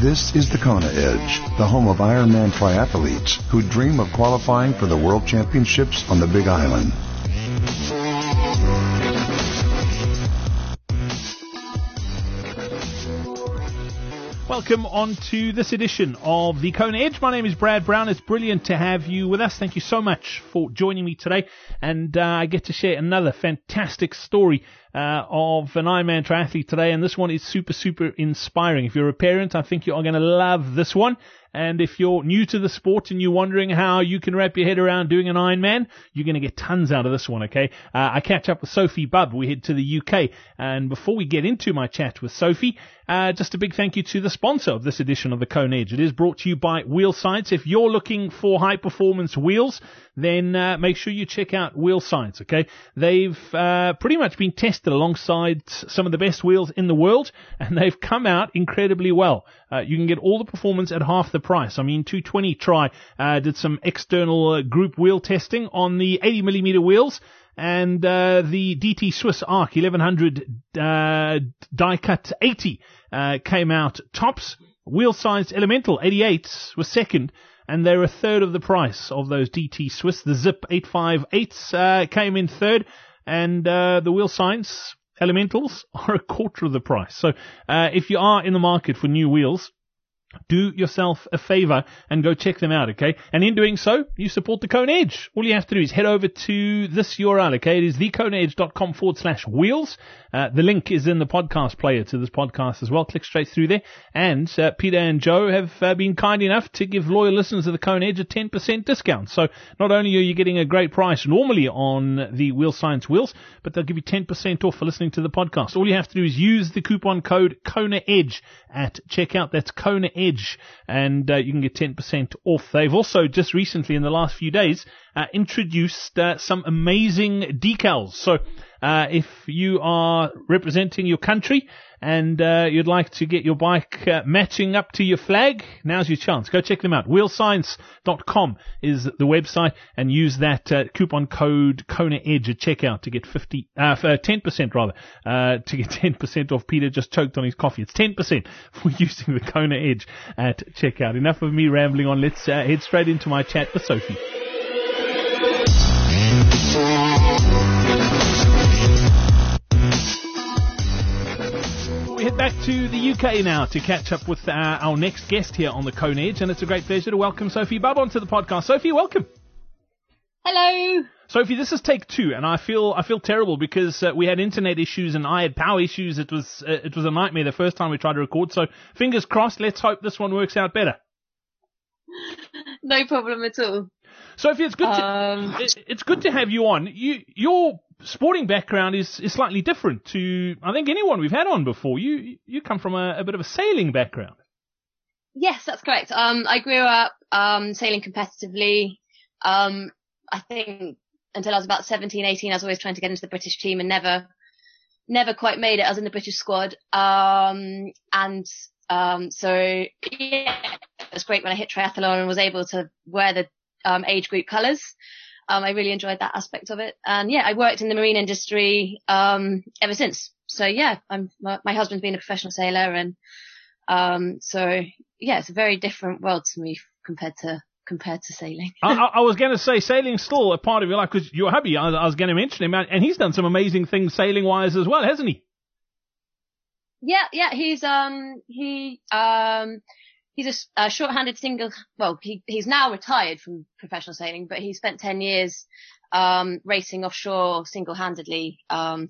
This is the Kona Edge, the home of Ironman triathletes who dream of qualifying for the World Championships on the Big Island. Welcome on to this edition of the Kona Edge. My name is Brad Brown. It's brilliant to have you with us. Thank you so much for joining me today. And I get to share another fantastic story of an Ironman triathlete today. And this one is super, super inspiring. If you're a parent, I think you are going to love this one. And if you're new to the sport and you're wondering how you can wrap your head around doing an Ironman, you're going to get tons out of this one, okay? I catch up with Sophie Bubb. We head to the UK. And before we get into my chat with Sophie, just a big thank you to the sponsor of this edition of the Kona Edge. It is brought to you by Wheel Science. If you're looking for high-performance wheels, then make sure you check out Wheel Science, okay? They've pretty much been tested alongside some of the best wheels in the world, and they've come out incredibly well. You can get all the performance at half the price. I mean, 220 Tri did some external group wheel testing on the 80mm wheels, and the DT Swiss Arc 1100 die-cut 80 came out tops. Wheel Science Elemental 88s was second, and they're a third of the price of those DT Swiss. The Zip 858s came in third, and the Wheel Science Elementals are a quarter of the price. So if you are in the market for new wheels, do yourself a favor and go check them out, okay? And in doing so, you support the Kona Edge. All you have to do is head over to this URL, okay? It is thekonaedge.com/wheels. The link is in the podcast player to this podcast as well. Click straight through there. And Peter and Joe have been kind enough to give loyal listeners of the Kona Edge a 10% discount. So not only are you getting a great price normally on the Wheel Science wheels, but they'll give you 10% off for listening to the podcast. All you have to do is use the coupon code Kona Edge at checkout. That's Kona Edge, and you can get 10% off. They've also just recently, in the last few days, introduced some amazing decals. So if you are representing your country and you'd like to get your bike matching up to your flag, now's your chance. Go check them out. Wheelscience.com is the website, and use that coupon code Kona Edge at checkout to get 10% rather, to get 10% off. Peter just choked on his coffee. It's 10% for using the Kona Edge at checkout. Enough of me rambling on. Let's head straight into my chat with Sophie. We head back to the UK now to catch up with our next guest here on the Kona Edge, and it's a great pleasure to welcome Sophie Bubb onto the podcast. Sophie, welcome. Hello. Sophie, this is take two, and I feel terrible because we had internet issues and I had power issues. It was a nightmare the first time we tried to record. So fingers crossed. Let's hope this one works out better. No problem at all. Sophie, it's good to have you on. Your sporting background is slightly different to, I think, anyone we've had on before. You come from a bit of a sailing background. Yes, that's correct. I grew up sailing competitively. I think until I was about 17, 18, I was always trying to get into the British team and never quite made it. I was in the British squad. So yeah, it was great when I hit triathlon and was able to wear the age group colours. I really enjoyed that aspect of it. And yeah, I worked in the marine industry ever since. So yeah, my husband's been a professional sailor, and so yeah, it's a very different world to me compared to sailing. I was going to say sailing's still a part of your life because your hubby, I was going to mention him, and he's done some amazing things sailing wise as well, hasn't he? Yeah, he's a short-handed single. Well, he's now retired from professional sailing, but he spent 10 years racing offshore single-handedly, in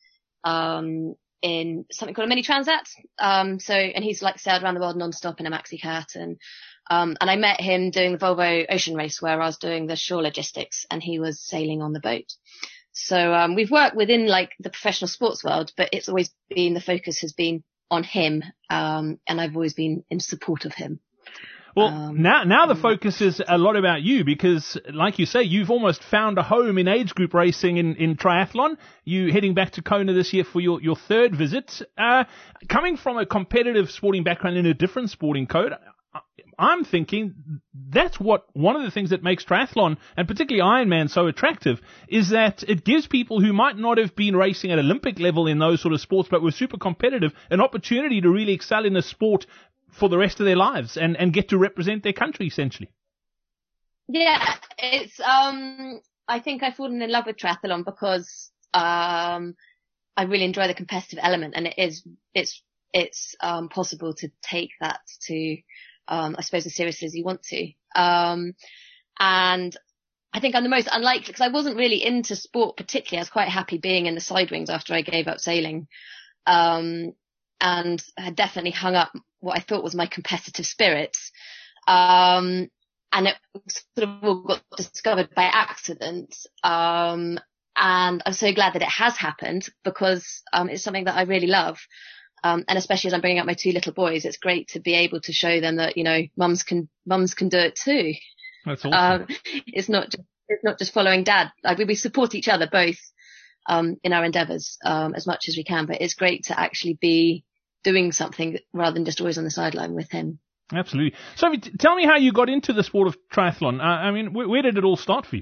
something called a mini transat. And he's like sailed around the world non-stop in a maxi cat, and I met him doing the Volvo Ocean Race where I was doing the shore logistics and he was sailing on the boat. So we've worked within like the professional sports world, but it's always been, the focus has been on him, and I've always been in support of him. Well, now the focus is a lot about you because, like you say, you've almost found a home in age group racing in triathlon. You heading back to Kona this year for your third visit. Coming from a competitive sporting background in a different sporting code, I'm thinking that's one of the things that makes triathlon, and particularly Ironman, so attractive, is that it gives people who might not have been racing at Olympic level in those sort of sports, but were super competitive, an opportunity to really excel in a sport for the rest of their lives and get to represent their country, essentially. Yeah, it's, I think I've fallen in love with triathlon because, I really enjoy the competitive element, and it's possible to take that to, I suppose, as seriously as you want to. And I think I'm the most unlikely, because I wasn't really into sport particularly. I was quite happy being in the side wings after I gave up sailing. And I had definitely hung up what I thought was my competitive spirit. And it sort of all got discovered by accident. And I'm so glad that it has happened, because, it's something that I really love. And especially as I'm bringing up my 2 little boys, it's great to be able to show them that, mums can do it too. That's awesome. It's not just following dad. We support each other both, in our endeavours, as much as we can, but it's great to actually be doing something rather than just always on the sideline with him. Absolutely. So tell me how you got into the sport of triathlon. I mean, where did it all start for you?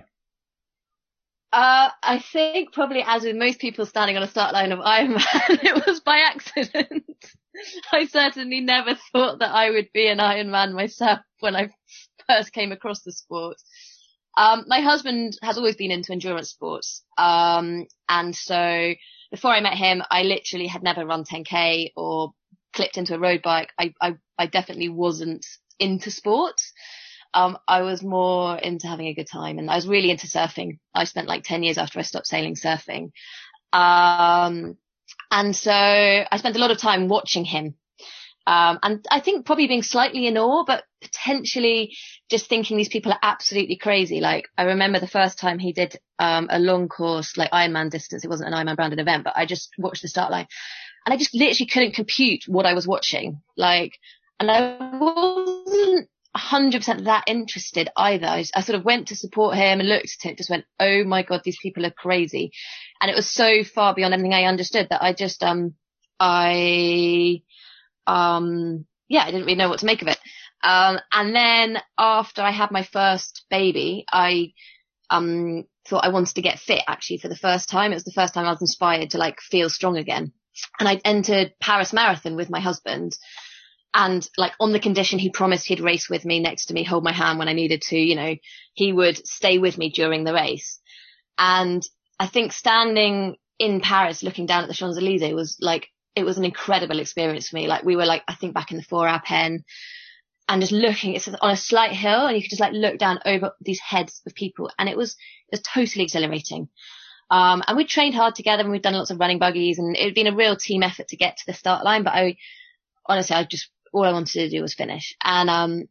I think probably, as with most people standing on a start line of Ironman, it was by accident. I certainly never thought that I would be an Ironman myself when I first came across the sport. My husband has always been into endurance sports. And so before I met him, I literally had never run 10K or clipped into a road bike. I definitely wasn't into sports. I was more into having a good time, and I was really into surfing. I spent like 10 years after I stopped sailing surfing. And so I spent a lot of time watching him. And I think probably being slightly in awe, but potentially just thinking these people are absolutely crazy. Like, I remember the first time he did, a long course, like Ironman distance. It wasn't an Ironman branded event, but I just watched the start line, and I just literally couldn't compute what I was watching. And I wasn't 100% that interested either. I sort of went to support him and looked at it, just went, oh my God, these people are crazy. And it was so far beyond anything I understood that I just, I didn't really know what to make of it. And then after I had my first baby, I, thought I wanted to get fit actually for the first time. It was the first time I was inspired to feel strong again. And I entered Paris Marathon with my husband. And on the condition he promised he'd race with me next to me, hold my hand when I needed to, he would stay with me during the race. And I think standing in Paris looking down at the Champs-Elysees was it was an incredible experience for me. We were I think back in the 4-hour pen, and just looking, it's on a slight hill, and you could just look down over these heads of people. And it was totally exhilarating. And we trained hard together, and we'd done lots of running buggies, and it had been a real team effort to get to the start line. But all I wanted to do was finish. And,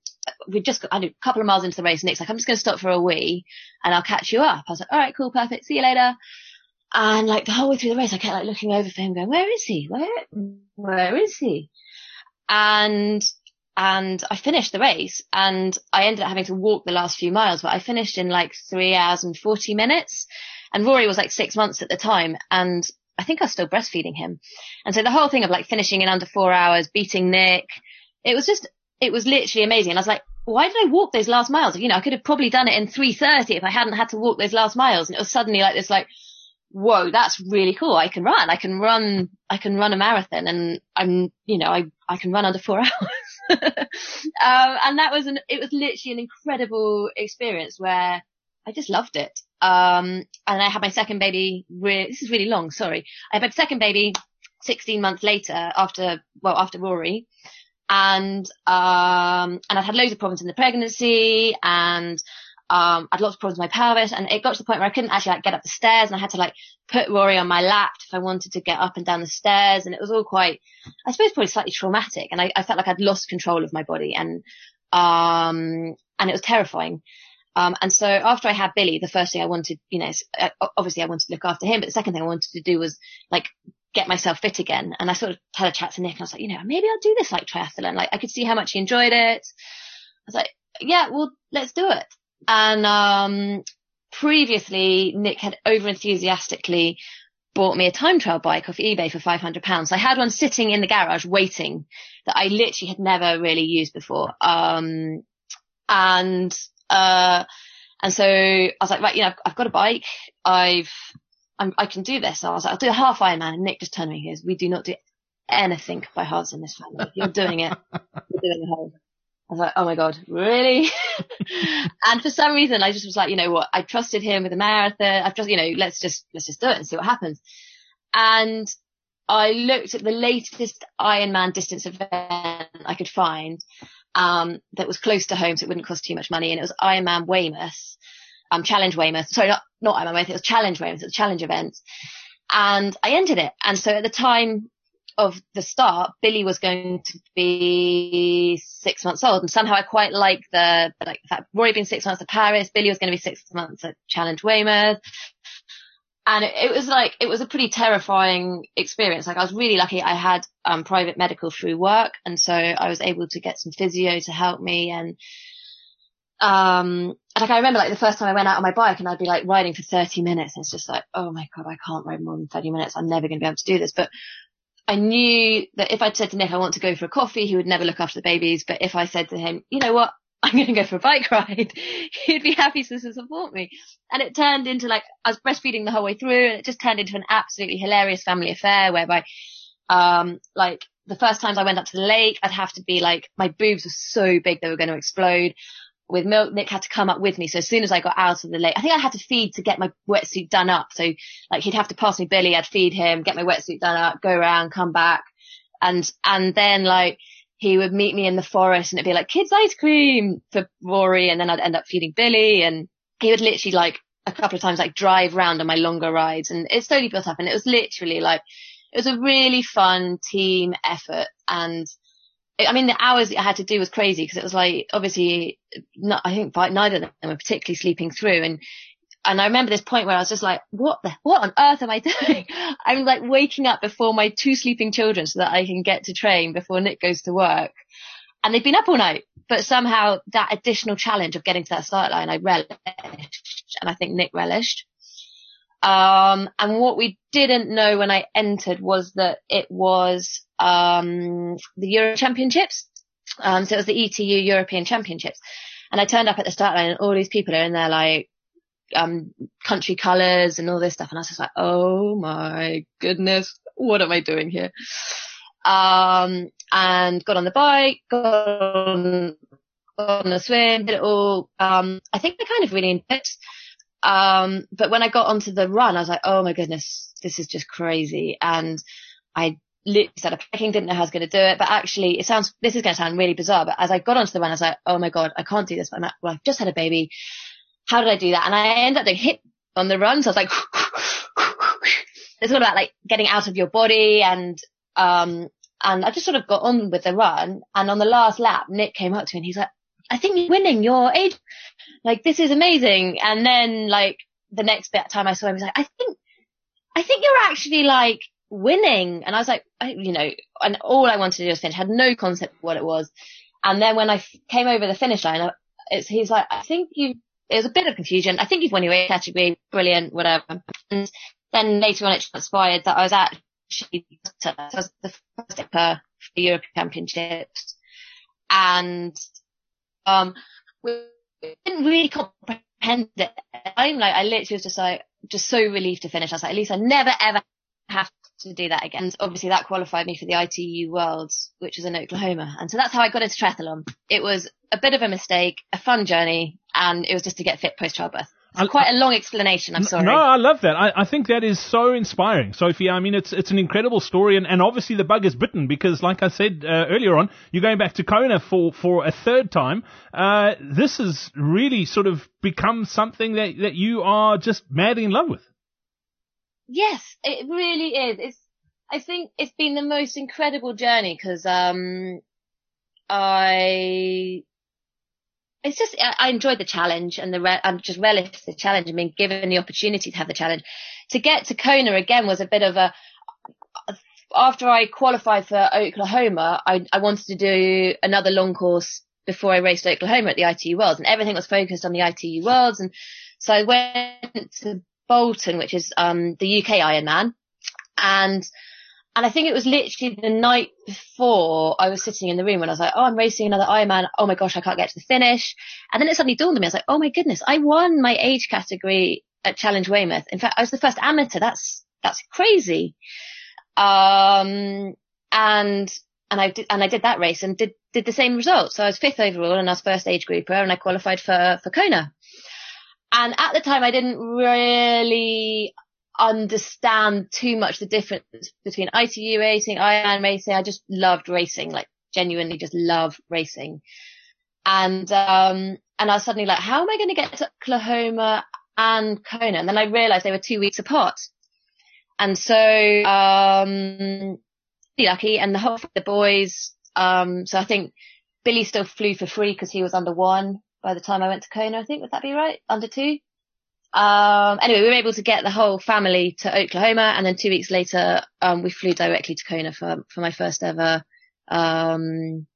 I knew a couple of miles into the race, Nick's like, I'm just going to stop for a wee and I'll catch you up. I was like, all right, cool, perfect. See you later. And the whole way through the race, I kept looking over for him going, where is he? Where is he? And I finished the race, and I ended up having to walk the last few miles, but I finished in 3 hours and 40 minutes. And Rory was 6 months at the time, and I think I was still breastfeeding him. And so the whole thing of finishing in under 4 hours, beating Nick, it was literally amazing. And I was like, why did I walk those last miles? I could have probably done it in 3:30 if I hadn't had to walk those last miles. And it was suddenly this whoa, that's really cool. I can run a marathon, and I can run under 4 hours. And it was literally an incredible experience where I just loved it. And I had my second baby, this is really long, sorry. I had my second baby 16 months later after Rory. And I'd had loads of problems in the pregnancy, and, I had lots of problems with my pelvis, and it got to the point where I couldn't actually get up the stairs, and I had to put Rory on my lap if I wanted to get up and down the stairs. And it was all quite, I suppose, probably slightly traumatic. And I felt like I'd lost control of my body, and it was terrifying. And so after I had Billy, the first thing I wanted, obviously I wanted to look after him, but the second thing I wanted to do was get myself fit again. And I sort of had a chat to Nick, and I was like, maybe I'll do this triathlon. I could see how much he enjoyed it. I was like, yeah, well, let's do it. And, previously Nick had over enthusiastically bought me a time trial bike off eBay for £500. So I had one sitting in the garage waiting that I literally had never really used before. And so I was like, right, I've got a bike. I can do this. So I was like, I'll do a half Ironman. And Nick just turned to me and goes, we do not do anything by hearts in this family. If you're doing it, you're doing the whole. I was like, oh my God, really? And for some reason, I just was like, you know what? I trusted him with the marathon. I've just, let's just do it and see what happens. And I looked at the latest Ironman distance event I could find, that was close to home, so it wouldn't cost too much money. And it was Ironman Weymouth, Challenge Weymouth. Sorry, not Ironman Weymouth. It was Challenge Weymouth. It was a challenge event. And I entered it. And so at the time of the start, Billy was going to be 6 months old. And somehow I quite like the fact Rory being 6 months at Paris, Billy was going to be 6 months at Challenge Weymouth. And it was a pretty terrifying experience. Like, I was really lucky. I had private medical through work. And so I was able to get some physio to help me. And like, I remember, like, the first time I went out on my bike and I'd be like riding for 30 minutes. And it's just like, oh my God, I can't ride more than 30 minutes. I'm never going to be able to do this. But I knew that if I'd said to Nick, I want to go for a coffee, he would never look after the babies. But if I said to him, you know what, I'm going to go for a bike ride, he'd be happy to support me. And it turned into, like, I was breastfeeding the whole way through, and it just turned into an absolutely hilarious family affair whereby, like, the first times I went up to the lake, I'd have to be like, my boobs were so big they were going to explode. With milk, Nick had to come up with me. So as soon as I got out of the lake, I think I had to feed to get my wetsuit done up. So, like, he'd have to pass me Billy, I'd feed him, get my wetsuit done up, go around, come back. And then, like, he would meet me in the forest and it'd be like, kids ice cream for Rory. And then I'd end up feeding Billy, and he would literally, like, a couple of times, like, drive round on my longer rides. And it slowly built up, and it was literally like, it was a really fun team effort. And I mean, the hours I had to do was crazy because it was like, obviously, I think neither of them were particularly sleeping through. And I remember this point where I was just like, what on earth am I doing? I'm like waking up before my 2 sleeping children so that I can get to train before Nick goes to work. And they've been up all night, but somehow that additional challenge of getting to that start line, I relished, and I think Nick relished. And what we didn't know when I entered was that it was, the Euro Championships. So it was the ETU European Championships. And I turned up at the start line and all these people are in their, like, country colours and all this stuff. And I was just like, oh my goodness, what am I doing here? And got on the bike, got on the swim, did it all. I think I kind of really enjoyed it. But when I got onto the run, I was like, oh my goodness, this is just crazy. And I literally started panicking, didn't know how I was going to do it. But actually, this is going to sound really bizarre, but as I got onto the run, I was like, oh my God, I can't do this. But I've just had a baby. How did I do that? And I ended up doing hip on the run. So I was like, it's all about, like, getting out of your body. And I just sort of got on with the run. And on the last lap, Nick came up to me and he's like, I think you're winning your age. Like, this is amazing. And then, like, the next bit time I saw him, he was like, I think you're actually, like, winning. And I was like, and all I wanted to do was finish. I had no concept of what it was. And then when I came over the finish line, he's like, it was a bit of confusion. I think you've won your age category. Brilliant, whatever. And then later on it transpired that I was actually the first for the European Championships. And, we didn't really comprehend it. I literally was just so relieved to finish. I was like, at least I never ever have to do that again. And obviously that qualified me for the ITU Worlds, which is in Oklahoma. And so that's how I got into triathlon. It was a bit of a mistake, a fun journey, and it was just to get fit post-childbirth. It's quite a long explanation, I'm sorry. No, I love that. I think that is so inspiring, Sophie. I mean, it's an incredible story, and obviously the bug is bitten because, like I said earlier on, you're going back to Kona for a third time. This has really sort of become something that you are just madly in love with. Yes, it really is. I think it's been the most incredible journey because I enjoyed the challenge and I'm just relished the challenge and being given the opportunity to have the challenge. To get to Kona again was a bit of after I qualified for Oklahoma, I wanted to do another long course before I raced Oklahoma at the ITU Worlds, and everything was focused on the ITU Worlds. And so I went to Bolton, which is, the UK Ironman. And I think it was literally the night before I was sitting in the room when I was like, oh, I'm racing another Ironman. Oh my gosh, I can't get to the finish. And then it suddenly dawned on me. I was like, oh my goodness, I won my age category at Challenge Weymouth. In fact, I was the first amateur. That's crazy. And I did that race and did the same result. So I was 5th overall and I was first age grouper and I qualified for Kona. And at the time I didn't really understand too much the difference between ITU racing, Ironman racing. I just loved racing, like genuinely just love racing. And I was suddenly like, how am I going to get to Oklahoma and Kona? And then I realized they were 2 weeks apart. And so, lucky, and the boys, so I think Billy still flew for free because he was under 1 by the time I went to Kona, I think. Would that be right? Under 2? Anyway, we were able to get the whole family to Oklahoma, and then 2 weeks later, we flew directly to Kona for my first ever Kona.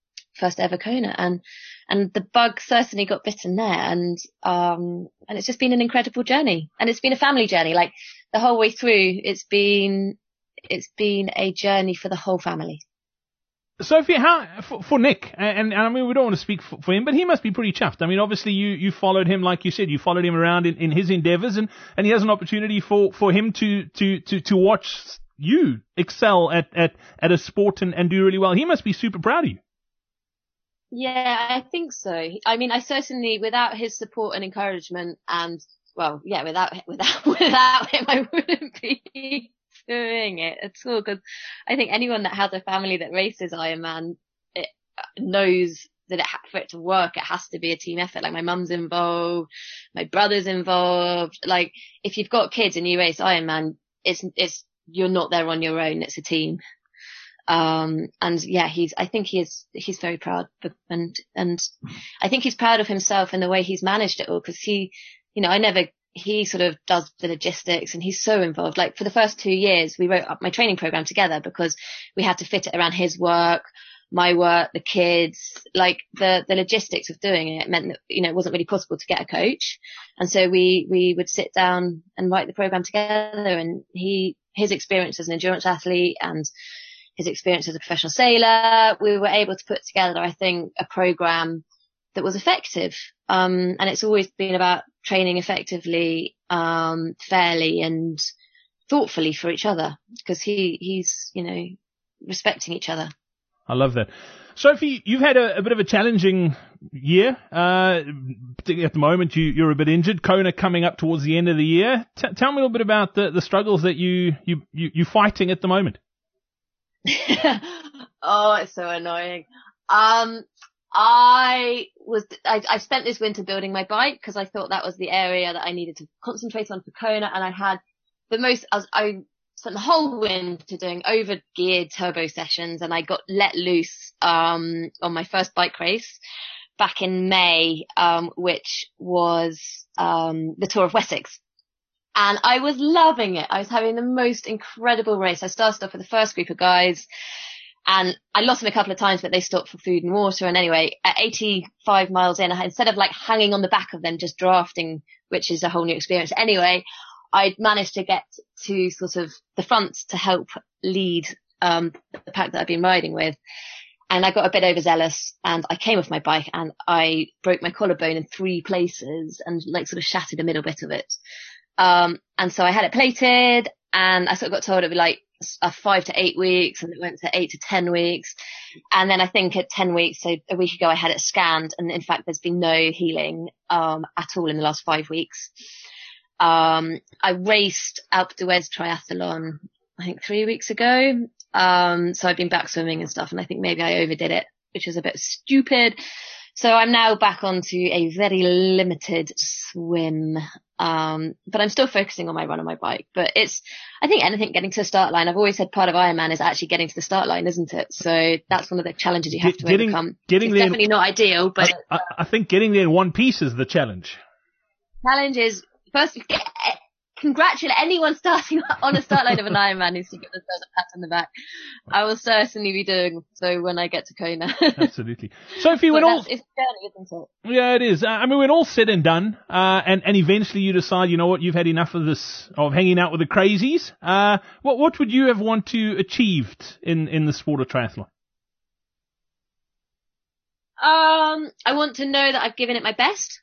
And the bug certainly got bitten there. And it's just been an incredible journey, and it's been a family journey. Like the whole way through, it's been a journey for the whole family. Sophie, for Nick, and I mean, we don't want to speak for him, but he must be pretty chuffed. I mean, obviously you followed him, like you said, you followed him around in his endeavors, and he has an opportunity for him to watch you excel at a sport and do really well. He must be super proud of you. Yeah, I think so. I mean, I certainly, without his support and encouragement, and well, yeah, without him, I wouldn't be doing it at all. Because I think anyone that has a family that races Ironman knows that for it to work, it has to be a team effort. Like my mum's involved, my brother's involved. Like if you've got kids and you race Ironman, it's you're not there on your own. It's a team. And yeah, I think he's very proud, and I think he's proud of himself in the way he's managed it all, because he sort of does the logistics and he's so involved. Like for the first 2 years, we wrote up my training program together because we had to fit it around his work, my work, the kids. Like the logistics of doing it meant that, it wasn't really possible to get a coach. And so we would sit down and write the program together, and his experience as an endurance athlete and his experience as a professional sailor, we were able to put together, I think, a program that was effective. And it's always been about training effectively, fairly and thoughtfully for each other, because he's respecting each other. I love that. Sophie, you've had a bit of a challenging year. Particularly at the moment, you're a bit injured. Kona coming up towards the end of the year. Tell me a little bit about the struggles that you're fighting at the moment. Oh, it's so annoying. I spent this winter building my bike because I thought that was the area that I needed to concentrate on for Kona, and I had I spent the whole winter doing over geared turbo sessions, and I got let loose on my first bike race back in May, which was the Tour of Wessex. And I was loving it. I was having the most incredible race. I started off with the first group of guys, and I lost them a couple of times, but they stopped for food and water. And anyway, at 85 miles in, instead of like hanging on the back of them, just drafting, which is a whole new experience. Anyway, I managed to get to sort of the front to help lead the pack that I've been riding with. And I got a bit overzealous, and I came off my bike and I broke my collarbone in 3 places and like sort of shattered a middle bit of it. And so I had it plated, and I sort of got told it'd be like 5 to 8 weeks, and it went to 8 to 10 weeks. And then I think at 10 weeks, so a week ago, I had it scanned, and in fact, there's been no healing, at all in the last 5 weeks. I raced Alpe d'Huez triathlon, I think 3 weeks ago. So I've been back swimming and stuff, and I think maybe I overdid it, which is a bit stupid. So I'm now back onto a very limited swim. But I'm still focusing on my run on my bike. But I think getting to the start line, I've always said part of Ironman is actually getting to the start line, isn't it? So that's one of the challenges you have to overcome. It's definitely not ideal, but I think getting there in one piece is the challenge. Challenge is first congratulate anyone starting on a start line of an Ironman who's to give themselves a pat on the back. I will certainly be doing so when I get to Kona. Absolutely. Sophie, it's a journey, isn't it? Yeah, it is. I mean, when all said and done, and eventually you decide, you know what, you've had enough of this, of hanging out with the crazies, what would you have want to achieved in the sport of triathlon? I want to know that I've given it my best.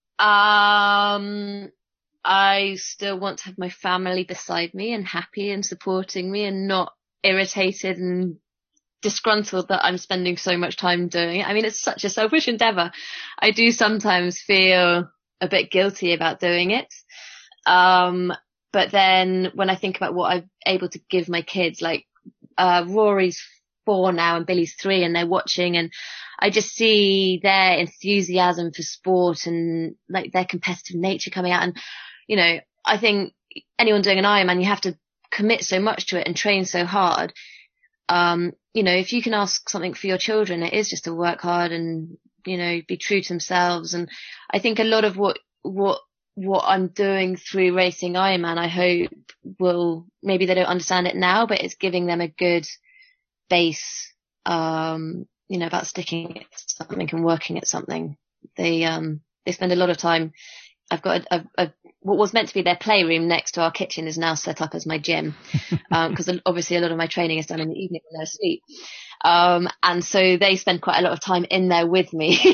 I still want to have my family beside me and happy and supporting me and not irritated and disgruntled that I'm spending so much time doing it. I mean, it's such a selfish endeavor. I do sometimes feel a bit guilty about doing it. But then when I think about what I'm able to give my kids, like, Rory's 4 now and Billy's 3, and they're watching, and I just see their enthusiasm for sport and like their competitive nature coming out. And, you know, I think anyone doing an Ironman, you have to commit so much to it and train so hard. You know, if you can ask something for your children, it is just to work hard and, you know, be true to themselves. And I think a lot of what I'm doing through racing Ironman, I hope will, maybe they don't understand it now, but it's giving them a good base, you know, about sticking at something and working at something. They spend a lot of time. I've got what was meant to be their playroom next to our kitchen is now set up as my gym. Cause obviously a lot of my training is done in the evening when they're asleep. And so they spend quite a lot of time in there with me.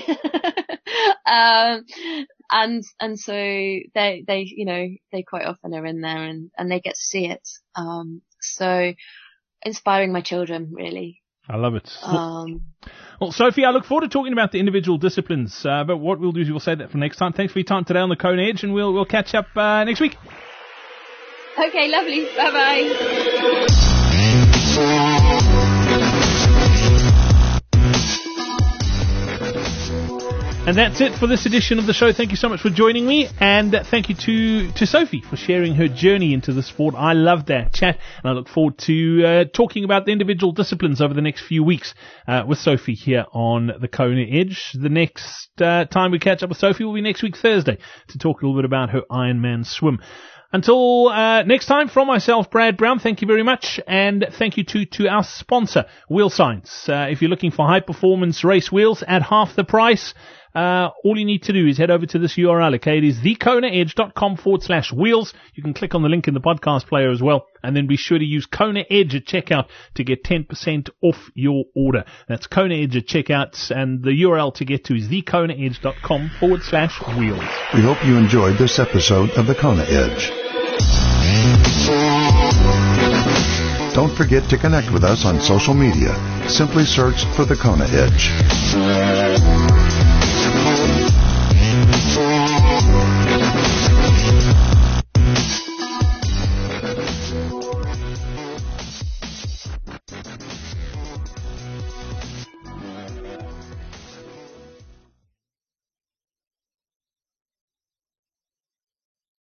And so they, you know, they quite often are in there and they get to see it. So inspiring my children, really. I love it. Well, Sophie, I look forward to talking about the individual disciplines, but what we'll do is we'll save that for next time. Thanks for your time today on the Kona Edge, and we'll catch up next week. Okay, lovely. Bye-bye. And that's it for this edition of the show. Thank you so much for joining me, and thank you to Sophie for sharing her journey into the sport. I loved that chat, and I look forward to talking about the individual disciplines over the next few weeks with Sophie here on the Kona Edge. The next time we catch up with Sophie will be next week, Thursday, to talk a little bit about her Ironman swim. Until next time, from myself, Brad Brown, thank you very much, and thank you to our sponsor, Wheel Science. If you're looking for high-performance race wheels at half the price, all you need to do is head over to this URL, okay? It is thekonaedge.com/wheels. You can click on the link in the podcast player as well, and then be sure to use Kona Edge at checkout to get 10% off your order. That's Kona Edge at checkout, and the URL to get to is thekonaedge.com/wheels. We hope you enjoyed this episode of the Kona Edge. Don't forget to connect with us on social media. Simply search for the Kona Edge.